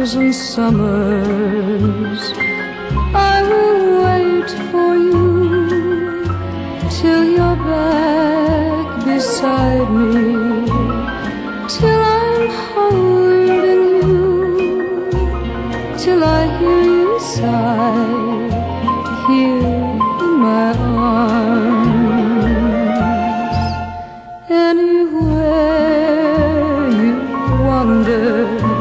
1,000 summers. I will wait for you till you're back beside me, till I'm holding you, till I hear you sigh here in my arms. Anywhere you wander,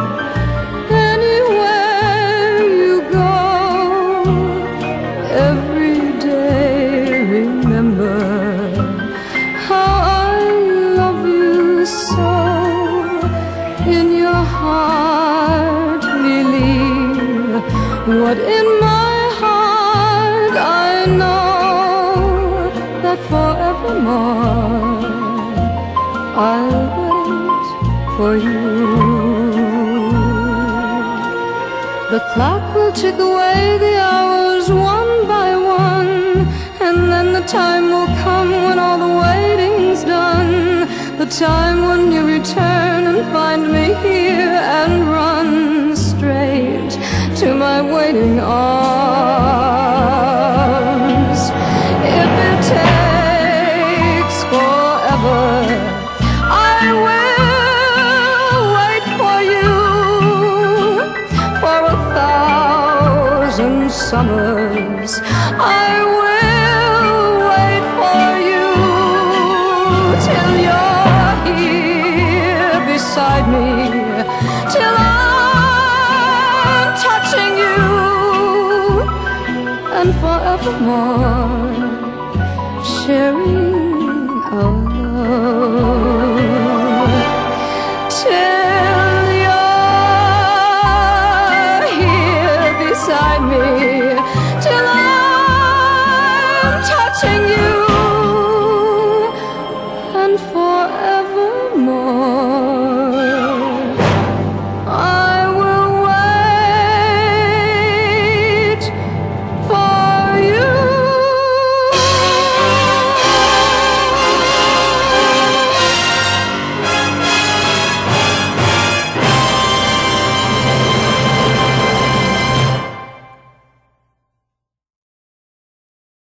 anywhere you go, every day remember how I love you so. In your heart believe what in my heart I know, that forevermore I'll wait for you. The clock will tick away the hours one by one, and then the time will come when all the waiting's done. The time when you return and find me here and run straight to my waiting arms. If it takes forever, I will wait for you for 1,000 summers. I will wait for you till you're here beside me, till I'm touching you, and forevermore sharing